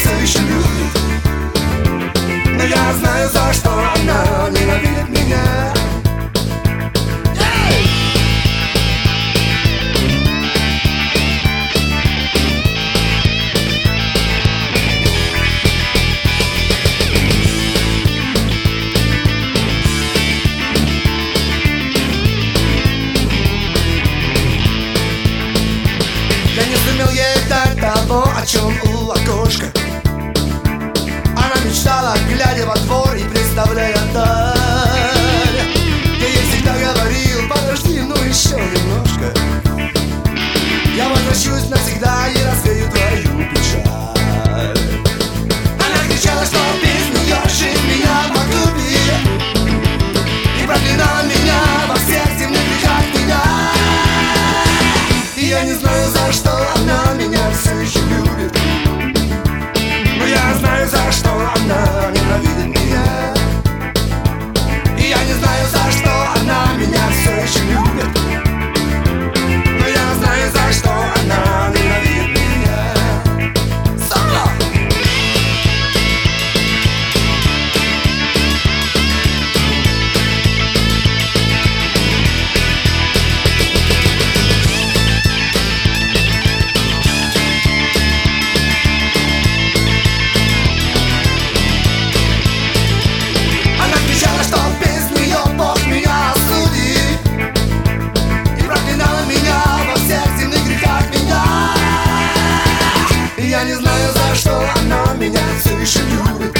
все еще любит. Но я знаю, за что она ненавидит меня. Я не сумел ей дать того, о чем у окошка. Она мечтала, глядя во двор и представляя даль. Я ей всегда говорил: подожди, ну еще немножко. Я возвращусь навсегда и развею твою печаль. Она кричала, что без нее жить меня погубит, и проклинала меня во всех земных грехах меня. И я не знаю, за что она меня все еще любит. Но я знаю, за что она ненавидит меня. И я не знаю, за что она меня все еще любит. Но я знаю, за что она ненавидит меня. Соло! Она кричала, что без нее Бог меня осудит, и проклинала меня во всех земных грехах меня. И я не знаю, за что она меня все еще любит.